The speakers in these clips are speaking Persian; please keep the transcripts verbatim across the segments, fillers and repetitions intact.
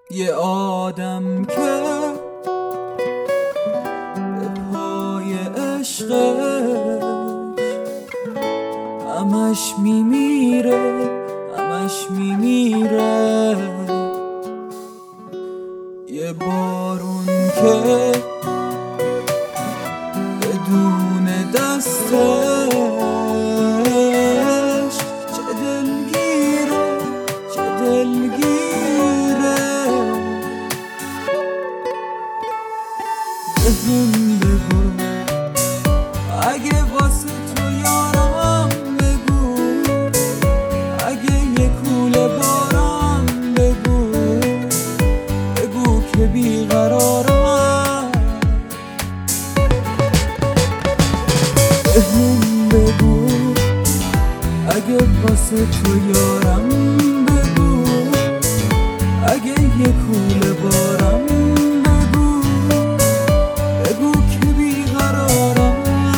یه آدم که به پای عشقش همش میمیره همش میمیره. یه بارون که بدون دستش چه دلگیره چه دلگیره. بهم بگو اگه واسه تو یارم، بگو اگه یه کوله بارم، بگو بگو که بیقرارم. بهم بگو اگه واسه تو یارم، بگو اگه یه کوله بارم، بگو بگو که بیقرارم.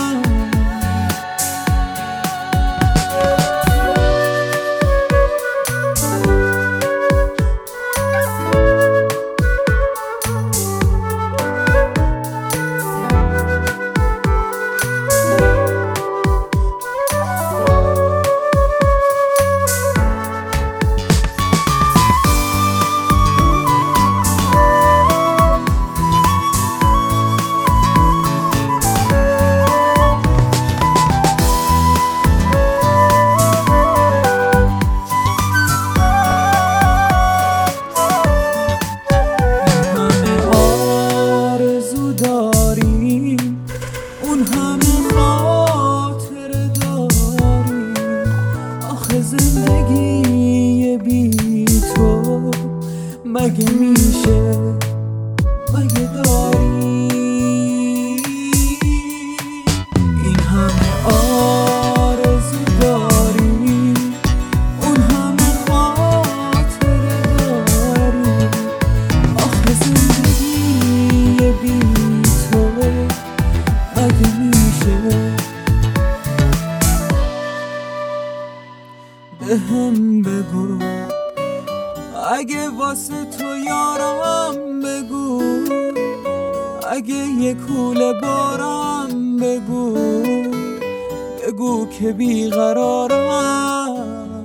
اون همه خاطره داری، آخه زندگی بی تو مگه میشه مگه داری؟ این همه آرزو داری، اون همه خاطره داری، آخه زندگی بی تو مگه میشه؟ بهم بگو اگه واسه تو یارم، بگو اگه یه کوله بارم، بگو بگو که بیقرارم.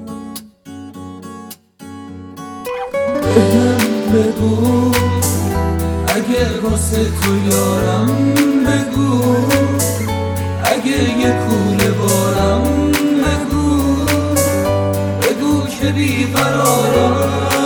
بهم بگو اگه واسه تو یارم، بگو اگه یه کوله بارم، بگو بگو که بیقرارم.